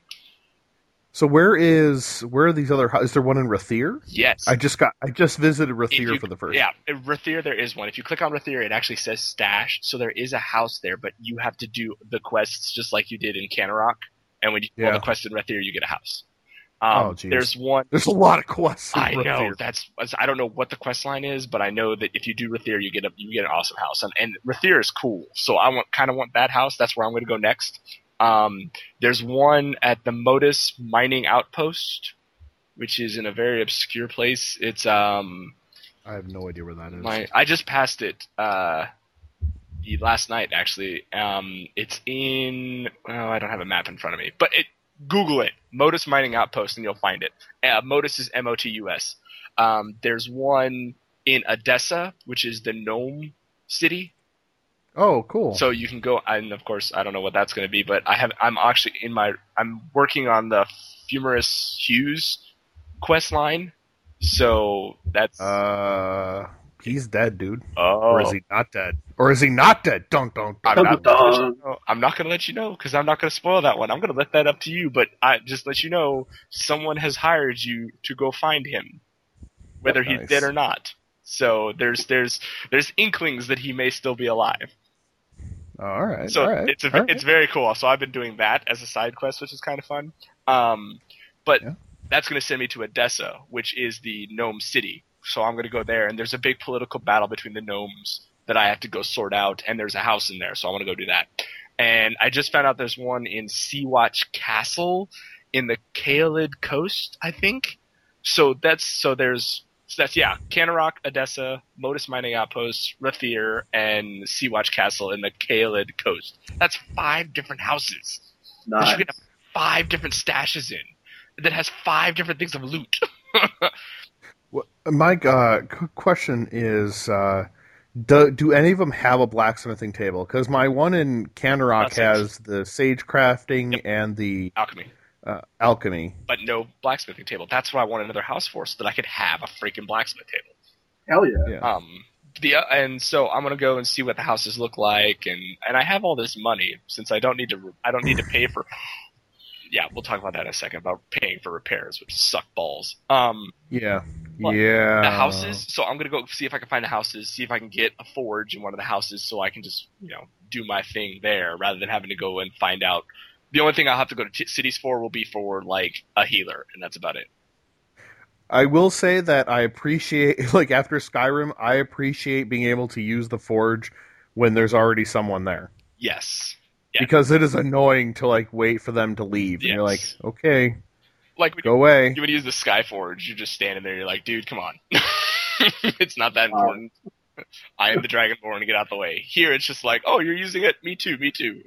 So where is where are these other? hou- Is there one in Rathier? Yes, I just got. I just visited If Rathier you- for the first. Yeah, in Rathier there is one. If you click on Rathier, it actually says stash, so there is a house there, but you have to do the quests just like you did in Canarok, and when you do all Yeah. the quests in Rathier, you get a house. Um, Oh, geez. there's one. There's a lot of quests. In I know Rathier. that's. I don't know what the quest line is, but I know that if you do Rathier, you get a you get an awesome house, and, and Rathier is cool. So I want kind of want that house. That's where I'm going to go next. Um, there's one at the Modus Mining Outpost, which is in a very obscure place. It's um. I have no idea where that is. My, I just passed it uh, the- last night, actually. Um, it's in. Well, I don't have a map in front of me, but it. Google it, Modus Mining Outpost, and you'll find it. Uh, Modus is M O T U S. Um, there's one in Odessa, which is the gnome city. Oh, cool. So you can go, and of course, I don't know what that's going to be, but I have. I'm actually in my. I'm working on the Fumarus Hughes quest line. So that's. uh, he's dead, dude. oh. Or is he not dead? Or is he not dead? Don't don't. I'm Dun, not, dun, dun. I'm not going to let you know because I'm not going to spoil that one. I'm going to let that up to you, but I just let you know someone has hired you to go find him, whether he's Nice. dead or not. So there's there's there's inklings that he may still be alive. All right. So all right. it's a, all right. it's very cool. So I've been doing that as a side quest, which is kind of fun. Um, but Yeah. that's going to send me to Odessa, which is the gnome city. So I'm going to go there, and there's a big political battle between the gnomes that I have to go sort out, and there's a house in there, so I want to go do that. And I just found out there's one in Sea-Watch Castle in the Kaelid Coast, I think. So that's so there's so that's yeah, Canarok, Odessa, Modus Mining Outpost, Rathier, and Sea-Watch Castle in the Kaelid Coast. That's five different houses that Nice. you can have five different stashes in that has five different things of loot. Well, Mike, uh, qu- question is, uh, do, do any of them have a blacksmithing table? Because my one in Canarok That's has the sage crafting Yep. and the Alchemy. uh, alchemy. But no blacksmithing table. That's why I want another house for, so that I could have a freaking blacksmith table. Hell yeah. Yeah. Um, the uh, and so I'm gonna go and see what the houses look like, and and I have all this money since I don't need to I don't need to pay for. Yeah, we'll talk about that in a second about paying for repairs, which suck balls. Um, Yeah. What? Yeah. the houses. So I'm gonna go see if I can find the houses, see if I can get a forge in one of the houses, so I can just you know do my thing there rather than having to go and find out. The only thing I'll have to go to t- cities for will be for like a healer, and that's about it. I will say that I appreciate, like after Skyrim, I appreciate being able to use the forge when there's already someone there. Yes. Yeah. Because it is annoying to like wait for them to leave. And you're like, Yes. okay, Like when go away. you would use the Skyforge, you're just standing there. You're like, dude, come on. It's not that important. I am the Dragonborn. Get out the way. Here, it's just like, oh, you're using it. Me too. Me too.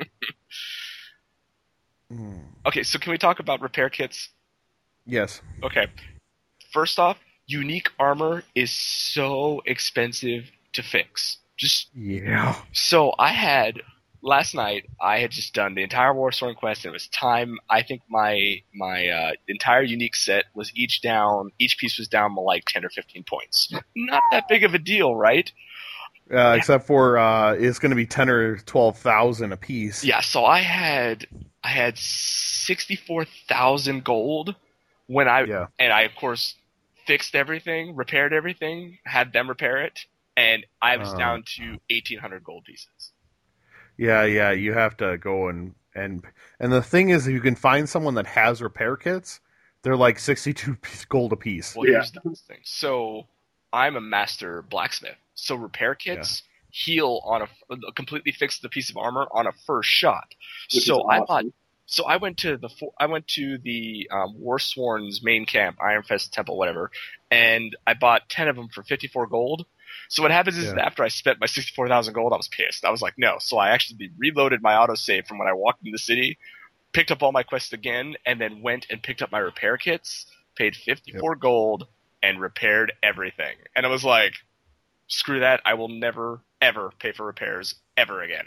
Hmm. Okay, so can we talk about repair kits? Yes. Okay. First off, unique armor is so expensive to fix. Just Yeah. so I had last night. I had just done the entire Warstorm quest, and it was time. I think my my uh, entire unique set was each down. Each piece was down by like ten or fifteen points. Not that big of a deal, right? Uh, except for uh, it's going to be ten or twelve thousand a piece. Yeah. So I had I had sixty four thousand gold when I Yeah. and I of course fixed everything, repaired everything, had them repair it, and I was Oh. down to eighteen hundred gold pieces. Yeah, yeah. You have to go and and and the thing is, if you can find someone that has repair kits, they're like sixty-two piece gold a piece. Well, Yeah. here's the thing. So I'm a master blacksmith. So repair kits heal on a completely fix the piece of armor on a first shot. Which so is I awesome. bought. So I went to the fo- I went to the um, Warsworn's main camp, Ironfest Temple, whatever, and I bought ten of them for fifty-four gold. So what happens is Yeah. that after I spent my sixty-four thousand gold, I was pissed. I was like, no. So I actually reloaded my autosave from when I walked in the city, picked up all my quests again, and then went and picked up my repair kits, paid fifty-four gold, and repaired everything. And I was like, screw that. I will never, ever pay for repairs ever again.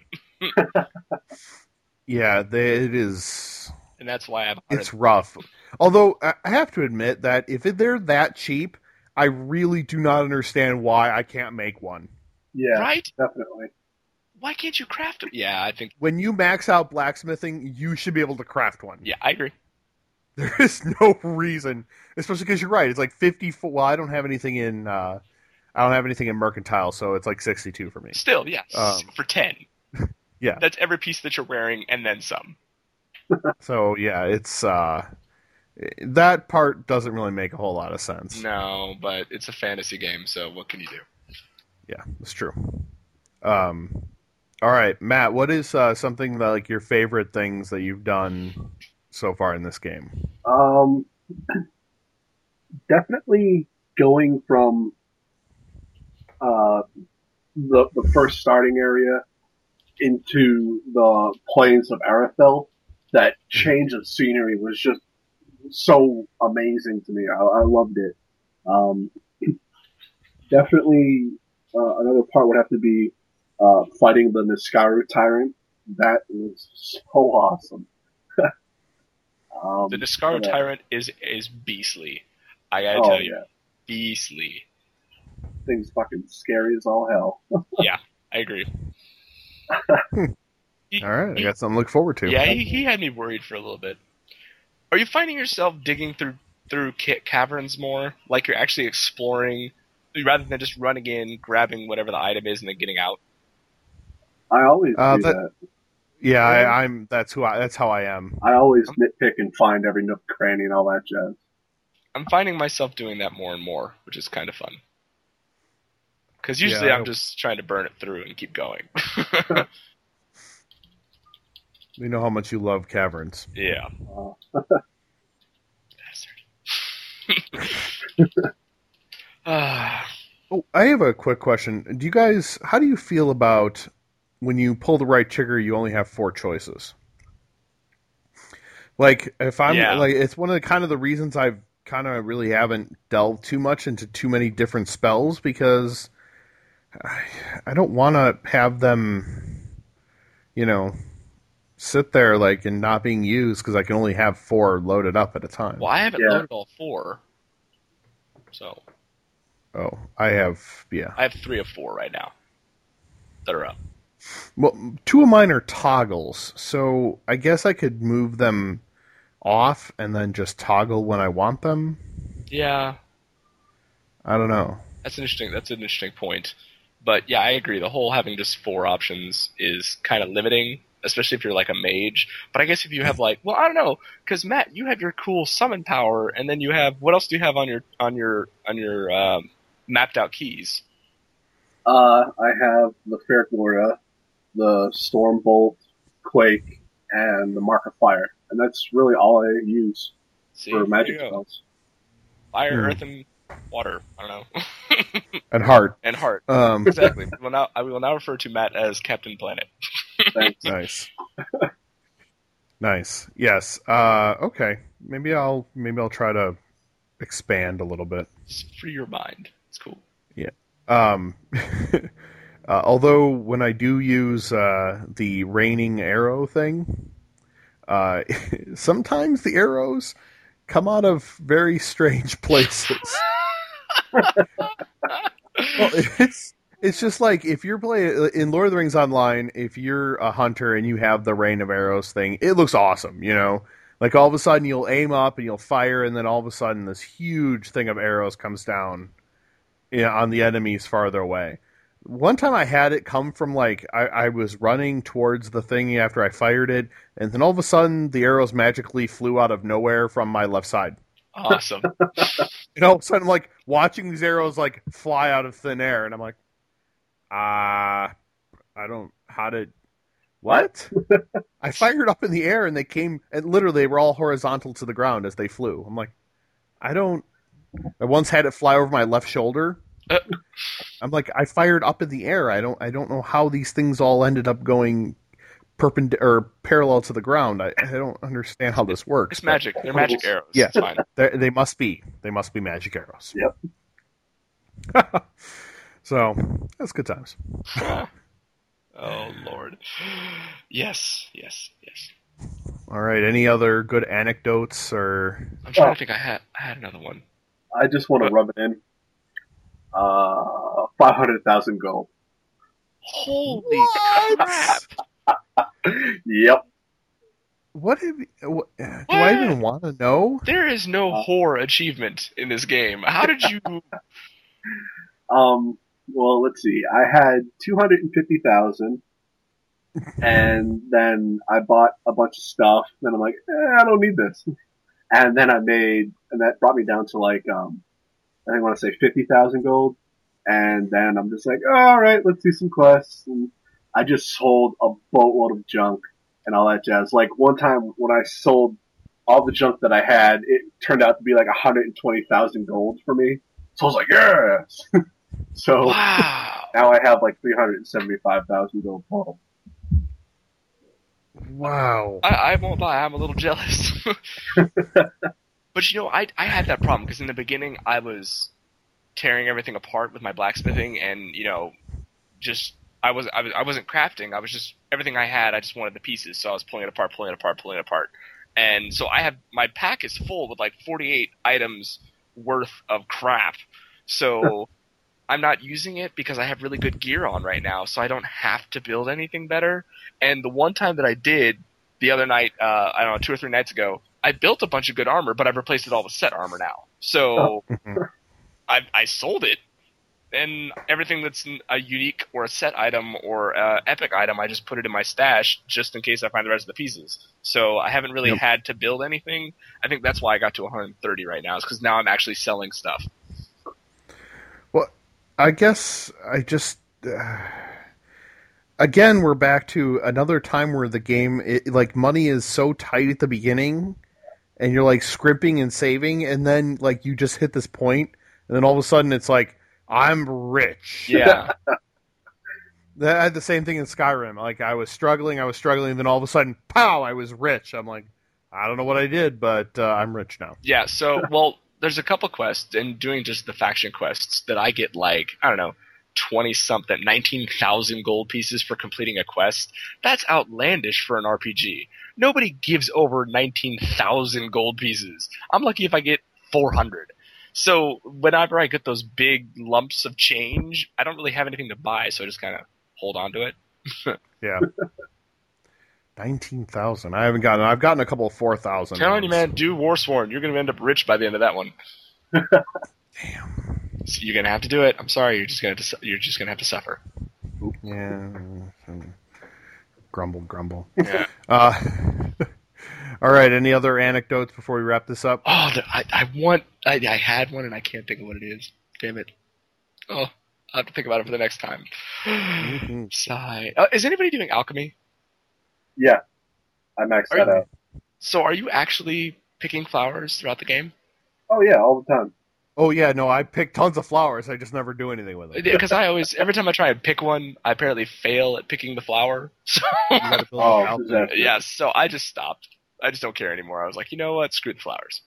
Yeah, they, it is. And that's why I bought It's it. rough. Although I I have to admit that if it- they're that cheap, I really do not understand why I can't make one. Yeah, Right? definitely. why can't you craft them? Yeah, I think. When you max out blacksmithing, you should be able to craft one. Yeah, I agree. There is no reason, especially because you're right. It's like fifty. Well, I don't have anything in. Uh, I don't have anything in mercantile, so it's like sixty-two for me. Still, yeah, Um, for ten. Yeah. That's every piece that you're wearing and then some. So yeah, it's uh, that part doesn't really make a whole lot of sense. No, but it's a fantasy game, so what can you do? Yeah, that's true. Um, all right, Matt, what is uh, something that, like, your favorite things that you've done so far in this game? Um, definitely going from uh, the the first starting area into the plains of Arathel. That change of scenery was just so amazing to me. I, I loved it. Um, definitely uh, another part would have to be uh, fighting the Niskaru tyrant. That was so awesome. um, The Niskaru yeah. Tyrant is is beastly. I gotta Oh, tell you, yeah. beastly. Thing's fucking scary as all hell. Yeah, I agree. He- All right, I he- got something to look forward to. Yeah, he, he had me worried for a little bit. Are you finding yourself digging through through ca- caverns more, like you're actually exploring, rather than just running in, grabbing whatever the item is, and then getting out? I always Uh, do that- that. Yeah, I, I'm. That's who I. That's how I am. I always nitpick and find every nook, cranny, and all that jazz. I'm finding myself doing that more and more, which is kind of fun. Because usually Yeah, I I'm don't- just trying to burn it through and keep going. We know how much you love caverns. Yeah. Uh, Bastard. Ah, Oh, I have a quick question. Do you guys? How do you feel about when you pull the right trigger? You only have four choices. Like, if I'm Yeah. like, it's one of the kind of the reasons I've kind of really haven't delved too much into too many different spells, because I, I don't want to have them, you know, sit there like and not being used because I can only have four loaded up at a time. well, I haven't Yeah. loaded all four. So, Oh, I have, yeah. I have three of four right now that are up. Well, two of mine are toggles, so I guess I could move them off and then just toggle when I want them. Yeah, I don't know. that's an interesting. That's an interesting point. But yeah, I agree. The whole having just four options is kind of limiting, especially if you're like a mage. But I guess if you have like, well, I don't know, because Matt, you have your cool summon power, and then you have what else do you have on your on your on your um, mapped out keys? uh, I have the Fair Gloria, the Stormbolt, Quake, and the Mark of Fire. And that's really all I use See, for there magic you go. spells. Fire, Hmm. earth, and water. I don't know. And heart. And heart. Um, Exactly. Well, now I will now refer to Matt as Captain Planet. Thanks. nice. Nice. Yes. Uh, okay. Maybe I'll maybe I'll try to expand a little bit. Just free your mind. It's cool. Um, uh, although when I do use uh, the raining arrow thing, uh, sometimes the arrows come out of very strange places. Well, it's it's just like if you're playing in Lord of the Rings Online, if you're a hunter and you have the rain of arrows thing, it looks awesome, you know? Like all of a sudden you'll aim up and you'll fire, and then all of a sudden this huge thing of arrows comes down, you know, on the enemies farther away. One time I had it come from like I, I was running towards the thing after I fired it, and then all of a sudden the arrows magically flew out of nowhere from my left side. Awesome. And all of a sudden I'm like watching these arrows like fly out of thin air, and I'm like, ah, I don't how did what? I fired up in the air and they came and literally they were all horizontal to the ground as they flew. I'm like, I don't. I once had it fly over my left shoulder. Uh. I'm like, I fired up in the air. I don't. I don't know how these things all ended up going perpendicular or parallel to the ground. I, I don't understand how this works. It's magic. They're magic arrows. Yeah. It's fine. They they must be. They must be magic arrows. Yep. So that's good times. Oh Lord. Yes, yes, yes. All right. Any other good anecdotes or? I'm trying Oh. to think. I had I had another one. I just want to rub it in. Uh, five hundred thousand gold. Holy What? crap! Yep. What, have you, what do I even want to know? There is no Uh, whore achievement in this game. How did you? Um. Well, let's see. I had two hundred and fifty thousand, and then I bought a bunch of stuff. Then I'm like, eh, I don't need this. And then I made, and that brought me down to like, um, I think I want to say fifty thousand gold. And then I'm just like, oh, all right, let's do some quests. And I just sold a boatload of junk and all that jazz. Like one time when I sold all the junk that I had, it turned out to be like one hundred twenty thousand gold for me. So I was like, yes. So Wow. now I have like three hundred seventy-five thousand gold total. Wow. I, I won't lie, I'm a little jealous. But you know, I I had that problem because in the beginning I was tearing everything apart with my blacksmithing, and you know, just I was I was I wasn't crafting. I was just everything I had. I just wanted the pieces, so I was pulling it apart, pulling it apart, pulling it apart. And so I have my pack is full with like forty-eight items worth of crap. So I'm not using it because I have really good gear on right now, so I don't have to build anything better. And the one time that I did, the other night, uh, I don't know, two or three nights ago, I built a bunch of good armor, but I've replaced it all with set armor now. So I, I sold it, and everything that's a unique or a set item or a epic item, I just put it in my stash just in case I find the rest of the pieces. So I haven't really Yep. had to build anything. I think that's why I got to one hundred thirty right now, is because now I'm actually selling stuff. Well, I guess I just uh, again we're back to another time where the game it, like money is so tight at the beginning, and you're like scrimping and saving, and then like you just hit this point, and then all of a sudden it's like I'm rich. Yeah. That- I had the same thing in Skyrim. Like I was struggling, I was struggling, and then all of a sudden, pow! I was rich. I'm like, I don't know what I did, but uh, I'm rich now. Yeah, so, well, there's a couple quests, and doing just the faction quests, that I get, like, I don't know, twenty-something, nineteen thousand gold pieces for completing a quest. That's outlandish for an R P G. Nobody gives over nineteen thousand gold pieces. I'm lucky if I get four hundred. So, whenever I get those big lumps of change, I don't really have anything to buy, so I just kind of hold on to it. Yeah. nineteen thousand. I haven't gotten I've gotten a couple of four thousand. Telling you, man, do Warsworn. You're going to end up rich by the end of that one. Damn. So you're going to have to do it. I'm sorry, you're just going to you're just going to have to suffer. Yeah. Grumble, grumble. Yeah. Uh, all right. Any other anecdotes before we wrap this up? Oh, the, I, I want. I, I had one and I can't think of what it is. Damn it. Oh, I'll have to think about it for the next time. Mhm. Sigh. Uh, is anybody doing alchemy? Yeah, I maxed Are that you- out. So are you actually picking flowers throughout the game? Oh yeah, all the time. Oh yeah, no, I pick tons of flowers. I just never do anything with them. Because I always, every time I try and pick one, I apparently fail at picking the flower. So You gotta build Oh, an alchemy. disaster. yeah, so I just stopped. I just don't care anymore. I was like, you know what? Screw the flowers.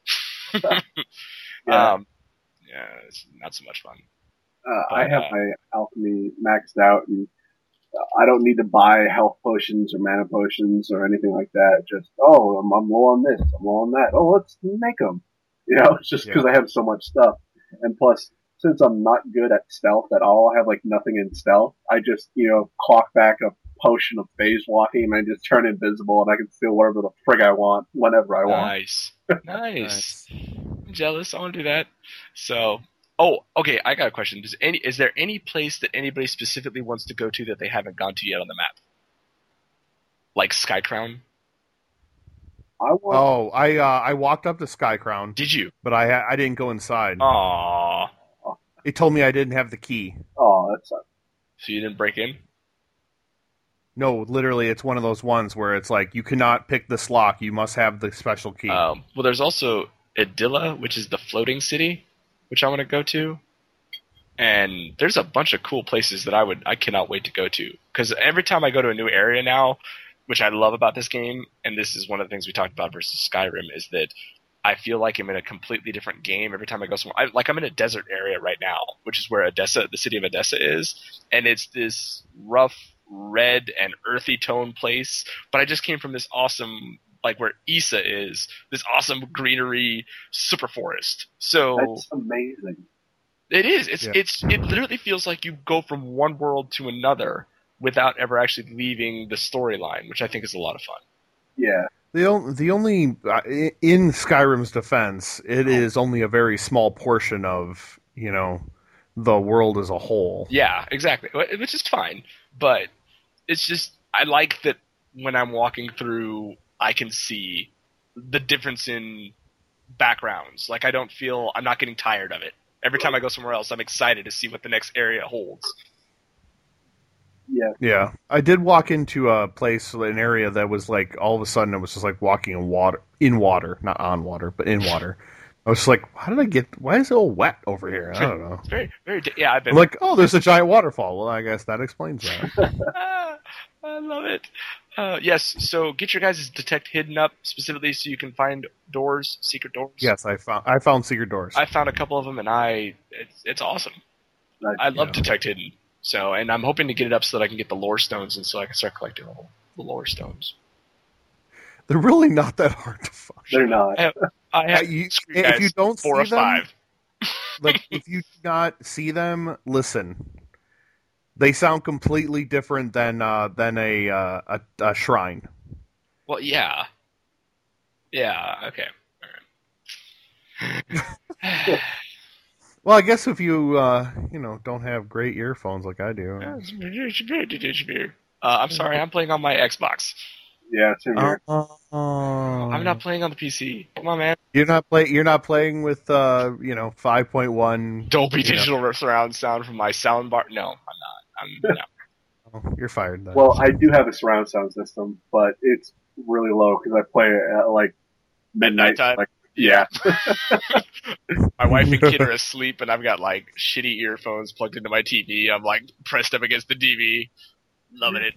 Yeah. Um, yeah, it's not so much fun. Uh, I But, have uh, my alchemy maxed out, and uh, I don't need to buy health potions or mana potions or anything like that. Just oh, I'm, I'm low on this, I'm low on that. Oh, let's make them. You know, it's just because I have so much stuff, and plus, since I'm not good at stealth at all, I have like nothing in stealth. I just you know clock back a potion of phase walking, and I just turn invisible, and I can steal whatever the frig I want whenever I want. Nice. Nice. I'm jealous. I want to do that. So, oh, okay. I got a question. Does any is there any place that anybody specifically wants to go to that they haven't gone to yet on the map? Like Skycrown? I want. Oh, I uh, I walked up to Skycrown, Did you? but I I didn't go inside. Aww. It told me I didn't have the key. Oh, that sucks. So you didn't break in? No, literally, it's one of those ones where it's like you cannot pick this lock. You must have the special key. Um, well, there's also Edilla, which is the floating city, which I want to go to. And there's a bunch of cool places that I would I cannot wait to go to. Because every time I go to a new area now, which I love about this game, and this is one of the things we talked about versus Skyrim, is that I feel like I'm in a completely different game every time I go somewhere. I, like I'm in a desert area right now, which is where Odessa, the city of Odessa is, and it's this rough red and earthy tone place. But I just came from this awesome, like where Issa is, this awesome greenery super forest. So That's amazing. it is. It's Yeah. it's it literally feels like you go from one world to another without ever actually leaving the storyline, which I think is a lot of fun. Yeah. The only, the only uh, in Skyrim's defense, it is only a very small portion of, you know, the world as a whole. Yeah, exactly, which is fine. But it's just, I like that when I'm walking through, I can see the difference in backgrounds. Like, I don't feel, I'm not getting tired of it. Every time I go somewhere else, I'm excited to see what the next area holds. Yeah. Yeah. I did walk into a place, an area that was like, all of a sudden it was just like walking in water, in water, not on water, but in water. I was like, how did I get, why is it all wet over here? I don't know. It's very, very, yeah, I've been I'm like, oh, there's a giant waterfall. Well, I guess that explains that. ah, I love it. Uh, yes, so get your guys' detect hidden up specifically so you can find doors, secret doors. Yes, I found, I found secret doors. I found a couple of them, and I, it's, it's awesome. Nice. I love Yeah. detect hidden. So, and I'm hoping to get it up so that I can get the lore stones, and so I can start collecting all the lore stones. They're really not that hard to find. They're not. I have, I have Uh, you- screw if guys, you don't four or see them- five. Like, if you do not see them, listen. They sound completely different than uh, than a, uh, a a shrine. Well, yeah, yeah, okay. All right. Well, I guess if you uh, you know don't have great earphones like I do. uh, I'm sorry, I'm playing on my Xbox. Yeah, same here. Uh, I'm not playing on the P C. Come on, man. You're not play. You're not playing with uh, you know five point one. Dolby you know. Digital surround sound from my sound bar. No, I'm not. I'm no. Oh, you're fired. Then. Well, I do have a surround sound system, but it's really low because I play it at like midnight. Nighttime? Like, yeah. My wife and kid are asleep, and I've got like shitty earphones plugged into my T V. I'm like pressed up against the D V, loving it.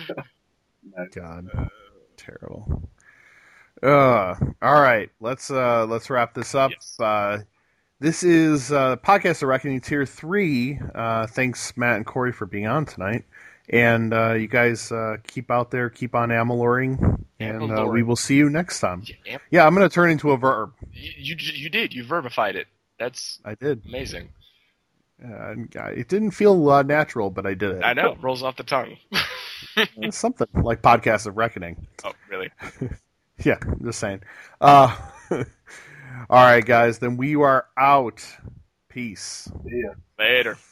God, terrible. Uh, all right, let's uh, let's wrap this up. Yes. Uh, this is uh, Podcast of Reckoning Tier Three. Uh, thanks, Matt and Corey, for being on tonight. And uh, you guys uh, keep out there, keep on amaloring, and uh, we Amaloring. will see you next time. Yeah, Yeah, I'm going to turn into a verb. you, you you did. You verbified it. That's I did. amazing. Uh, it didn't feel uh, natural, but I did it. I know. Rolls off the tongue. It's something like Podcast of Reckoning. Oh, really? Yeah, just saying. Uh, all right, guys, then we are out. Peace. Yeah. Later.